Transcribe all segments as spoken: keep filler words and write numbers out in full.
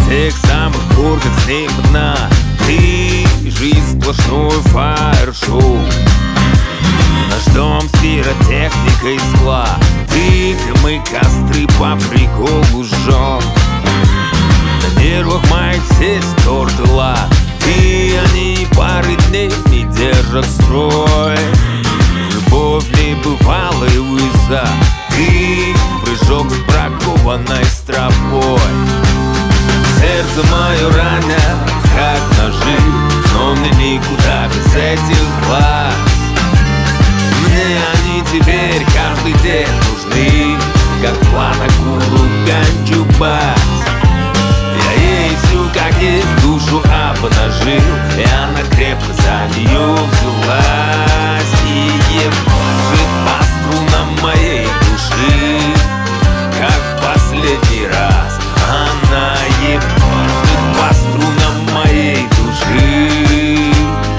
тех самых пор, как с ней одна. Ты — жизнь сплошной фаер-шоу. Наш дом с пиротехникой скла. Ты — мы костры по приколу жжем. На нервах моих все стертыла. Ты — они пары дней не держат строй. Любовь небывалая выза. Ты — прыжок с бракованной стропой. Сердце мое ранят, как ножи, но мне никуда без этих глаз. Мне они теперь каждый день нужны, как планокуру ганджубас. Я ей всю, как их душу обнажил, и она крепко за нее взялась. И ебашит по струнам моей души, как в последний раз. Она ебашит по струнам моей души,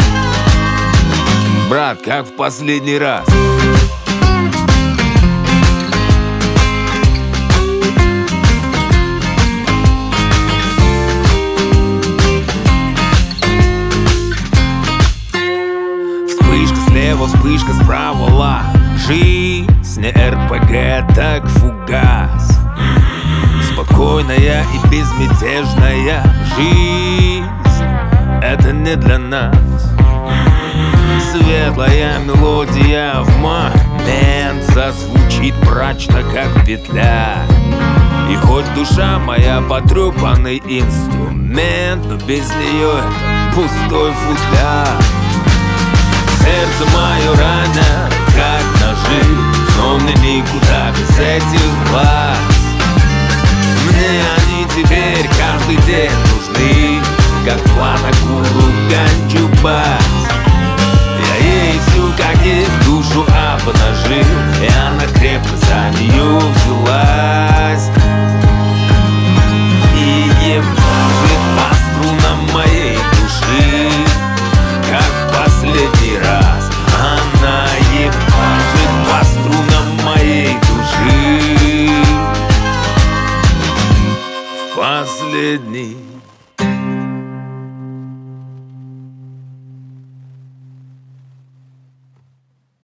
брат, как в последний раз. Вспышка слева, вспышка справа, ла. Жизнь не эр пэ гэ, так фугас. Спокойная и безмятежная жизнь — это не для нас. Светлая мелодия в момент зазвучит мрачно, как петля. И хоть душа моя потрепанный инструмент, но без нее это пустой футляр. Сердце мое ранят, как ножи, но мне никуда без этих глаз. Мне они теперь каждый день нужны, как планокуру ганджубас. Я ей всю, как их душу обнажил, и она крепко за нее взялась. И ебашит по струнам моей души, как в последний раз. Она ебашит по струнам моей души, в последний